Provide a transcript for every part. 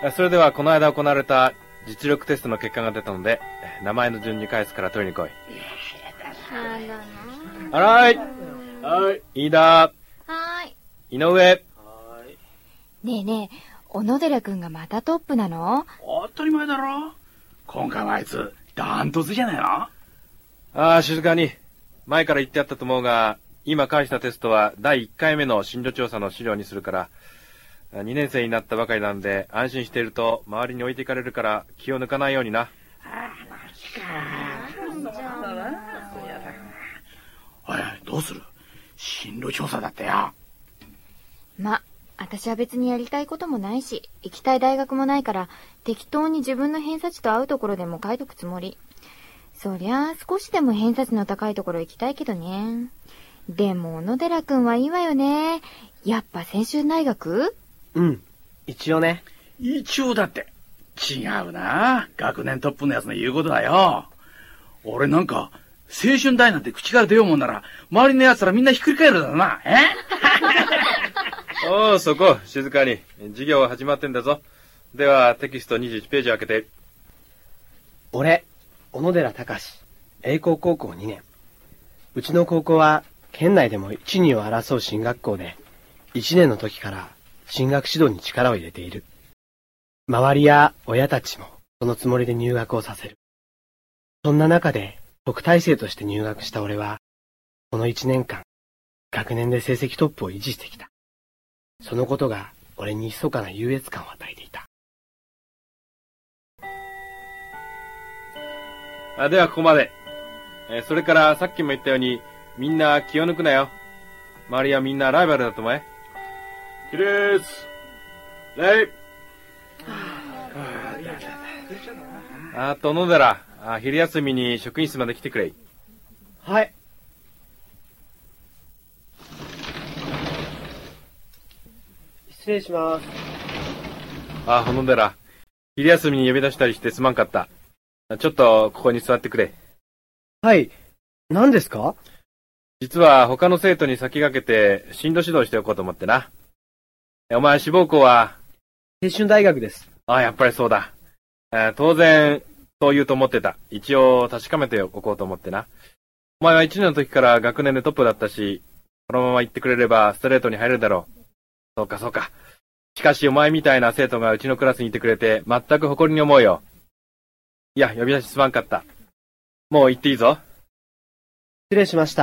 それではこの間行われた実力テストの結果が出たので、名前の順に返すから取りに来い。あらい。はい。飯田。 はーい。 井上。 ねえねえ、小野寺くんがまたトップなの？ 当たり前だろ。今回はあいつダントツじゃないの。 ああ、静かに。前から言ってあったと思うが、今返したテストは第1回目の進路調査の資料にするから、2年生になったばかりなんで安心していると周りに置いていかれるから気を抜かないようにな。 ああ、マジか。おい、どうする？進路調査だってよ。 私は別にやりたいこともないし、行きたい大学もないから、適当に自分の偏差値と合うところでも書いとくつもり。そりゃあ少しでも偏差値の高いところ行きたいけどね。でも小野寺くんはいいわよね。やっぱ青春大学？ うん、一応ね。 一応だって。違うな。学年トップのやつの言うことだよ。俺なんか、青春大なんて口から出ようもんなら、周りの奴らみんなひっくり返るだろな。 おう、そこ、静かに。授業は始まってんだぞ。では、テキスト21ページ開けて。 俺、小野寺隆、栄光高校2年。うちの高校は、県内でも一二を争う進学校で、1年の時から進学指導に力を入れている。周りや親たちもそのつもりで入学をさせる。そんな中で特待生として入学した俺は、この1年間、学年で成績トップを維持してきた。そのことが俺に密かな優越感を与えていた。 ではここまで。それからさっきも言ったように、みんな気を抜くなよ。周りはみんなライバルだと思え。 起立。礼。 あと小野寺、昼休みに職員室まで来てくれ。 はい。失礼します。 小野寺、昼休みに呼び出したりしてすまんかった。ちょっとここに座ってくれ。 はい。何ですか？ 実は他の生徒に先駆けて進路指導しておこうと思ってな。お前志望校は？ 青春大学です。 やっぱりそうだ。当然、そう言うと思ってた。一応確かめておこうと思ってな。お前は1年の時から学年でトップだったし、このまま行ってくれればストレートに入れるだろう。そうかそうか。しかしお前みたいな生徒がうちのクラスにいてくれて全く誇りに思うよ。いや、呼び出しすまんかった。もう行っていいぞ。 失礼しました。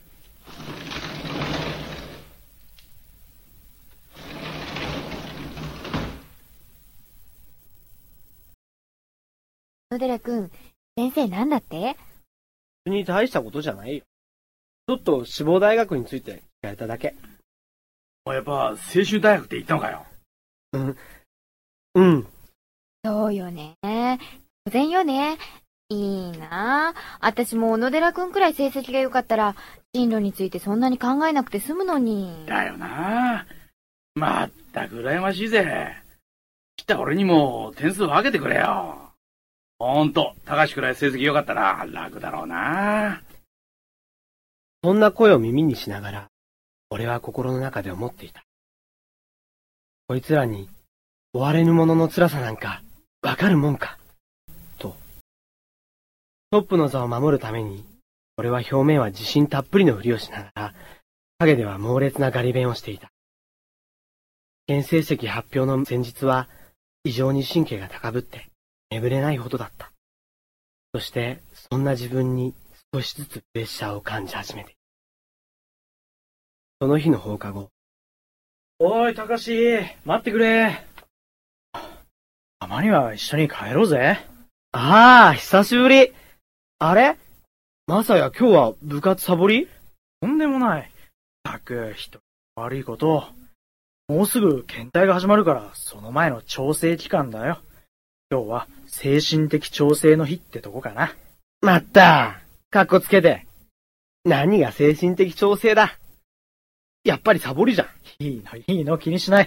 小野寺くん、先生なんだって？ 別に大したことじゃないよ。ちょっと志望大学について聞かれただけ。 やっぱ青春大学って言ったのかよ。 うん。 そうよね。当然よね。いいなぁ。私も小野寺くんくらい成績が良かったら、進路についてそんなに考えなくて済むのに。 だよな。まったく羨ましいぜ。きっと俺にも点数を上げてくれよ。ほんと、高橋くらい成績良かったら楽だろうな。 そんな声を耳にしながら、俺は心の中で思っていた。こいつらに、追われぬ者の辛さなんか、わかるもんか。と。トップの座を守るために、俺は表面は自信たっぷりのふりをしながら、陰では猛烈なガリ勉をしていた。県成績発表の前日は、異常に神経が高ぶって、眠れないほどだった。そして、そんな自分に少しずつプレッシャーを感じ始めていた。その日の放課後。 おい、たかし、待ってくれ。たまには一緒に帰ろうぜ。 久しぶり。あれ？まさや今日は部活サボり？ とんでもない。たく、人悪いこと。もうすぐ検体が始まるから、その前の調整期間だよ。今日は精神的調整の日ってとこかな。 まった。かっこつけて。何が精神的調整だ。やっぱりサボりじゃん。 いいの、気にしない。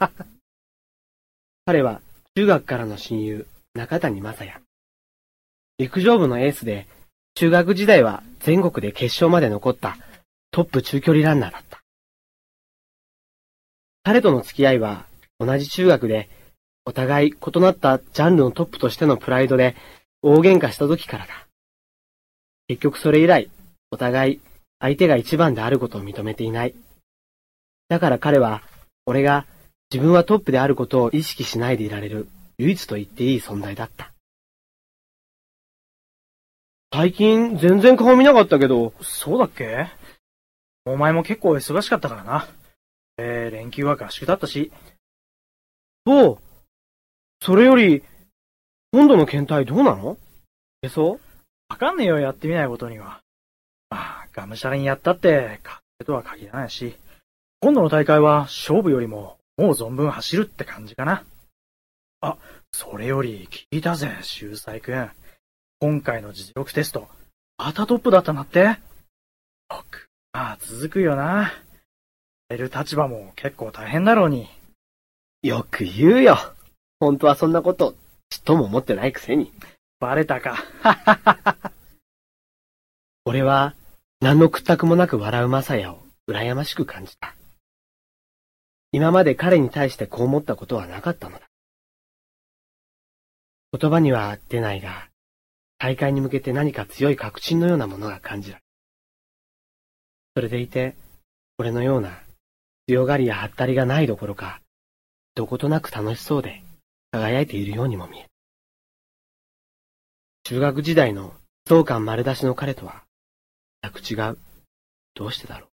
彼は中学からの親友、中谷正也。陸上部のエースで、中学時代は全国で決勝まで残ったトップ中距離ランナーだった。彼との付き合いは同じ中学でお互い異なったジャンルのトップとしてのプライドで大喧嘩した時からだ。結局それ以来、お互い相手が一番であることを認めていない。だから彼は、俺が自分はトップであることを意識しないでいられる唯一と言っていい存在だった。最近全然顔見なかったけど。 そうだっけ？お前も結構忙しかったからな。連休は合宿だったし。 そう。それより、今度の検体どうなの？えそう？ わかんねえよ、やってみないことには。まあ、がむしゃらにやったって、勝てるとは限らないし、今度の大会は勝負よりも、もう存分走るって感じかな。あ、それより聞いたぜ、秀才くん。今回の実力テスト、またトップだったなって。まあ、続くよな。やれる立場も結構大変だろうに。 よく言うよ。本当はそんなこと、ちっとも思ってないくせに。 バレたか。 俺は、何の屈託もなく笑うマサヤを羨ましく感じた。今まで彼に対してこう思ったことはなかったのだ。言葉には出ないが、大会に向けて何か強い確信のようなものが感じられる。それでいて、俺のような強がりやはったりがないどころか、どことなく楽しそうで輝いているようにも見える。中学時代の総監丸出しの彼とは、全く違う。どうしてだろう。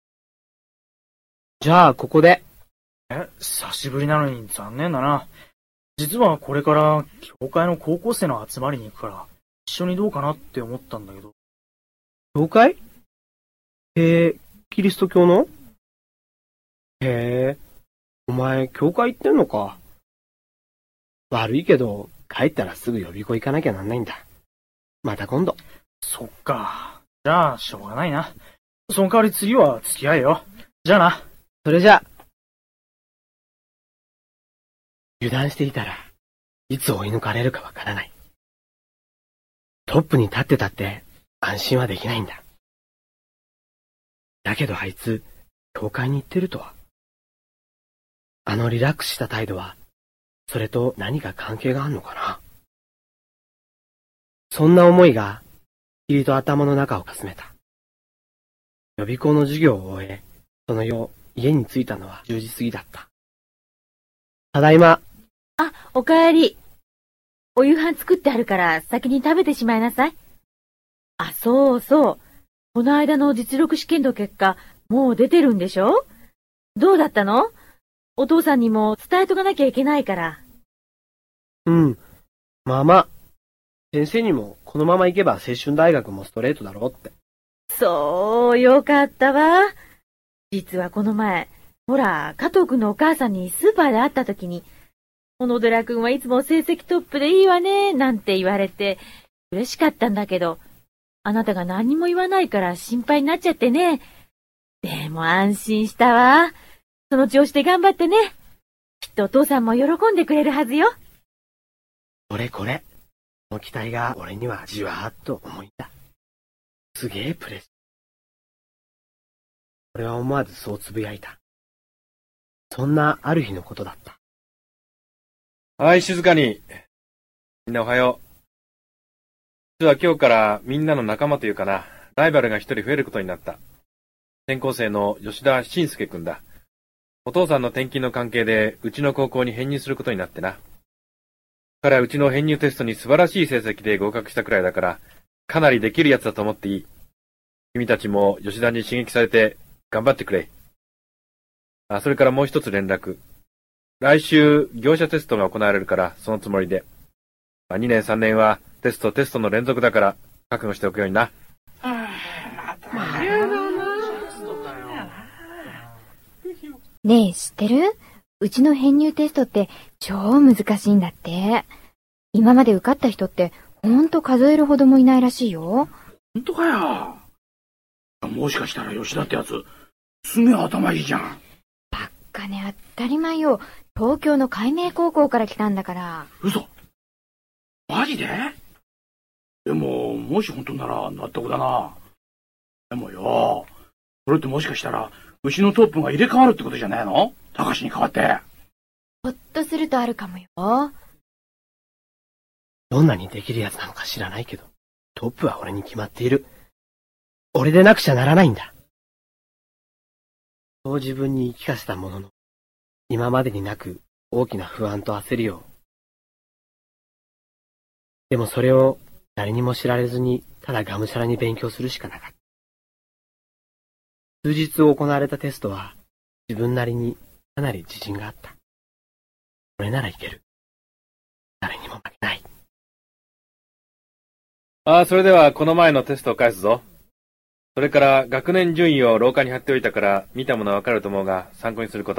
じゃあ、ここで。 久しぶりなのに残念だな。実はこれから教会の高校生の集まりに行くから、一緒にどうかなって思ったんだけど。 教会？キリスト教の？へえ、お前、教会行ってんのか。悪いけど、帰ったらすぐ予備校行かなきゃなんないんだ。また今度。 そっか。じゃあ、しょうがないな。その代わり次は付き合えよ。じゃあな。 それじゃ。油断していたら、いつ追い抜かれるかわからない。トップに立ってたって安心はできないんだ。だけどあいつ、教会に行ってるとは。あのリラックスした態度は、それと何か関係があんのかな。そんな思いが、霧と頭の中をかすめた。予備校の授業を終え、その夜、家に着いたのは10時過ぎだった。ただいま。 あ、おかえり。お夕飯作ってあるから先に食べてしまいなさい。あ、そうそう。この間の実力試験の結果、もう出てるんでしょ？どうだったの？お父さんにも伝えとかなきゃいけないから。 うん。まあまあ。先生にもこのまま行けば青春大学もストレートだろうって。 そう、よかったわ。実はこの前、ほら、加藤くんのお母さんにスーパーで会った時に、小野寺くんはいつも成績トップでいいわね、なんて言われて、嬉しかったんだけど、あなたが何も言わないから心配になっちゃってね。でも安心したわ。その調子で頑張ってね。きっとお父さんも喜んでくれるはずよ。 これ。この期待が俺にはじわーっと思いた。すげえプレッシャー。俺は思わずそうつぶやいた。そんなある日のことだった。 はい、静かに。みんなおはよう。実は今日からみんなの仲間というかな、ライバルが一人増えることになった。転校生の吉田慎介くんだ。お父さんの転勤の関係で、うちの高校に編入することになってな。彼はうちの編入テストに素晴らしい成績で合格したくらいだから、かなりできるやつだと思っていい。君たちも吉田に刺激されて頑張ってくれ。それからもう一つ連絡。来週、業者テストが行われるから、そのつもりで。2年3年はテストの連続だから、覚悟しておくようにな。 ねえ、知ってる？うちの編入テストって超難しいんだって。今まで受かった人ってほんと数えるほどもいないらしいよ。 ほんとかよ。もしかしたら吉田ってやつ、すげえ頭いいじゃん。 ばっかね、当たり前よ。東京の海明高校から来たんだから。 嘘？マジで？でも、もし本当なら納得だな。でもよ、それってもしかしたら、うちのトップが入れ替わるってことじゃねえの？高橋に代わって。 ほっとするとあるかもよ。 どんなにできるやつなのか知らないけど、トップは俺に決まっている。俺でなくちゃならないんだ。そう自分に言い聞かせたものの、今までになく大きな不安と焦りを。でもそれを誰にも知られずに、ただがむしゃらに勉強するしかなかった。数日行われたテストは、自分なりにかなり自信があった。これならいける。誰にも負けない。 それではこの前のテストを返すぞ。それから学年順位を廊下に貼っておいたから見たものはわかると思うが参考にすること。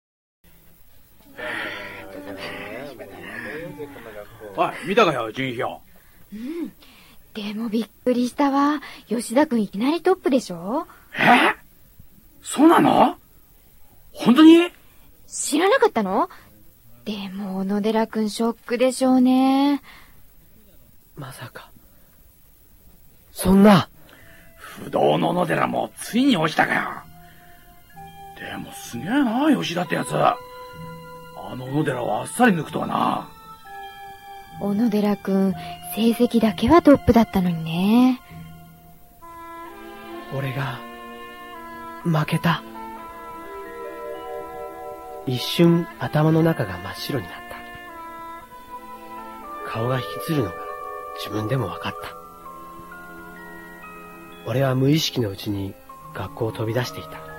おい、見たかよ、順位表。 でもびっくりしたわ。吉田くんいきなりトップでしょ？ そうなの？本当に？ 知らなかったの？でも小野寺くんショックでしょうね。 まさか。そんな。 不動の小野寺もついに落ちたかよ。でもすげえな、吉田ってやつ。あの小野寺をあっさり抜くとはな。 小野寺くん、成績だけはトップだったのにね。 俺が、負けた。一瞬頭の中が真っ白になった。顔が引きつるのが自分でも分かった。俺は無意識のうちに学校を飛び出していた。